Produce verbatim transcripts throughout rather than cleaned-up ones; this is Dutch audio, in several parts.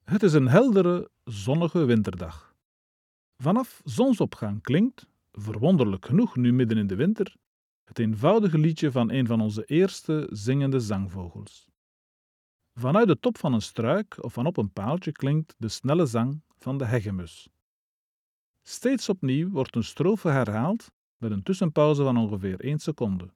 Het is een heldere, zonnige winterdag. Vanaf zonsopgang klinkt, verwonderlijk genoeg nu midden in de winter, het eenvoudige liedje van een van onze eerste zingende zangvogels. Vanuit de top van een struik of vanop een paaltje klinkt de snelle zang van de hegemus. Steeds opnieuw wordt een strofe herhaald met een tussenpauze van ongeveer één seconde.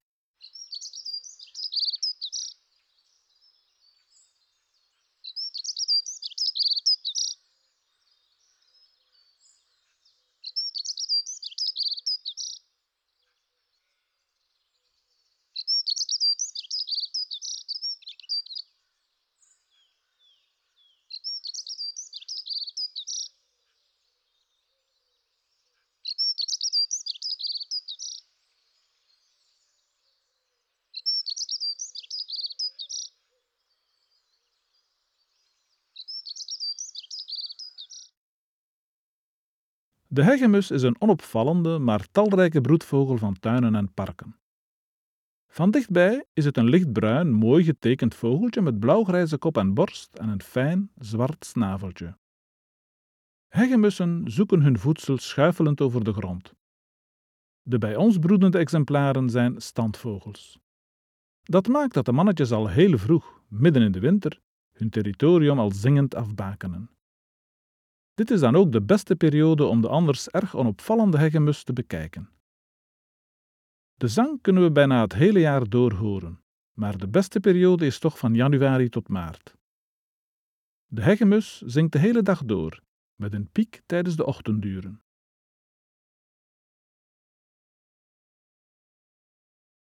De hegemus is een onopvallende, maar talrijke broedvogel van tuinen en parken. Van dichtbij is het een lichtbruin, mooi getekend vogeltje met blauwgrijze kop en borst en een fijn, zwart snaveltje. Hegemussen zoeken hun voedsel schuifelend over de grond. De bij ons broedende exemplaren zijn standvogels. Dat maakt dat de mannetjes al heel vroeg, midden in de winter, hun territorium al zingend afbakenen. Dit is dan ook de beste periode om de anders erg onopvallende hegemus te bekijken. De zang kunnen we bijna het hele jaar door horen, maar de beste periode is toch van januari tot maart. De hegemus zingt de hele dag door, met een piek tijdens de ochtenduren.